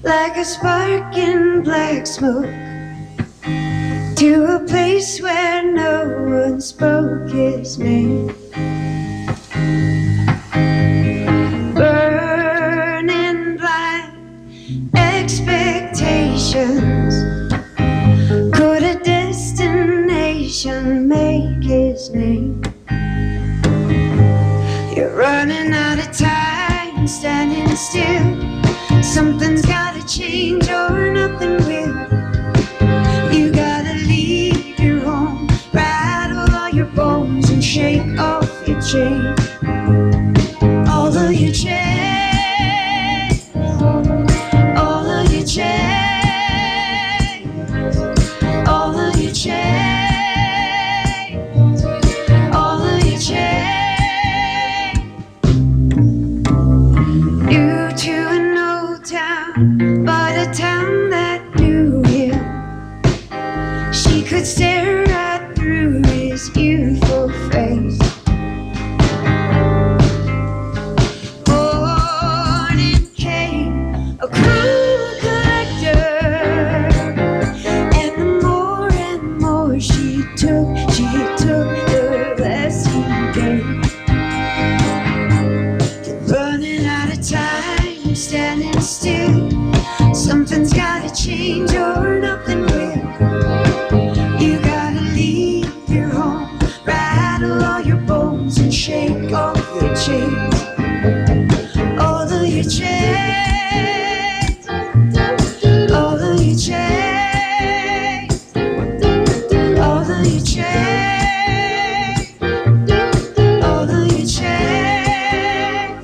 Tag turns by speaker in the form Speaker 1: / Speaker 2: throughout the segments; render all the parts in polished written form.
Speaker 1: like a spark in black smoke, to a place where no one spoke his name. Burning blind expectations, could a destination make his name? You're running out of time, standing still. Something's gotta change or nothing will. You gotta leave your home, rattle all your bones and shake off your chains. All of your chains, all of your chains, all of your chains, all of your chains. New to an old town, but a town that knew him. She could stare right through his youthful face. Born in Cain, a cruel collector, and the more she took, the less he gave. Running out of time, standing still. Something's gotta change or nothing will. You gotta leave your home, rattle all your bones and shake off your chains. All of your chains, all of your chains, all of your chains, all of your chains.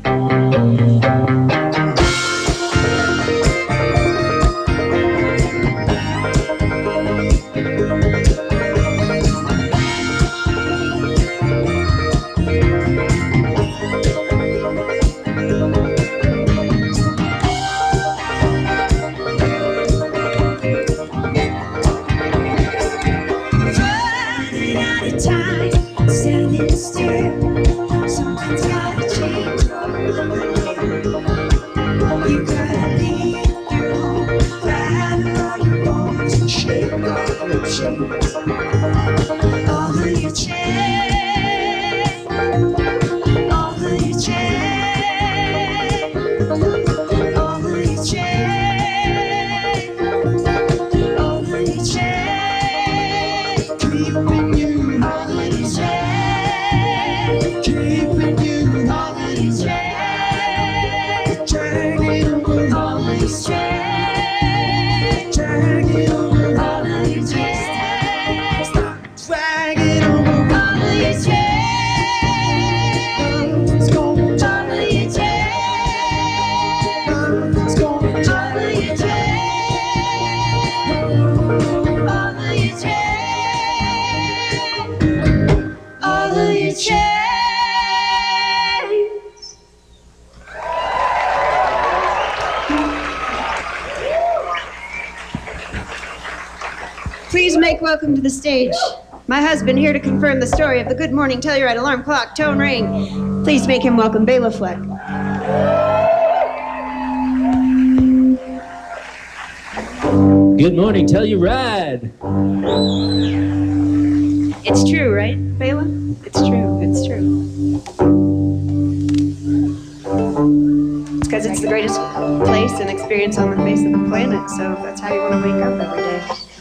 Speaker 1: Running out of time, standing still. Something's gotta change. You gotta leave your home, rattle all your bones and shake off your chains. All of your chains, all of your chains, all of your chains, all of your chains. Keeping you, all of your chains, keeping you, all of your chains, dragging over all of your chains, dragging over all of your chains, dragging over all of your chains. It's going all of your chains. It's going all of your chains. All of your chains. All of your chains. Please make welcome to the stage my husband, here to confirm the story of the Good Morning Telluride alarm clock tone ring. Please make him welcome Bela Fleck.
Speaker 2: Good morning, Telluride.
Speaker 1: It's true, right, Bela? It's true, it's true. It's because it's the greatest place and experience on the face of the planet, so that's how you want to wake up every day.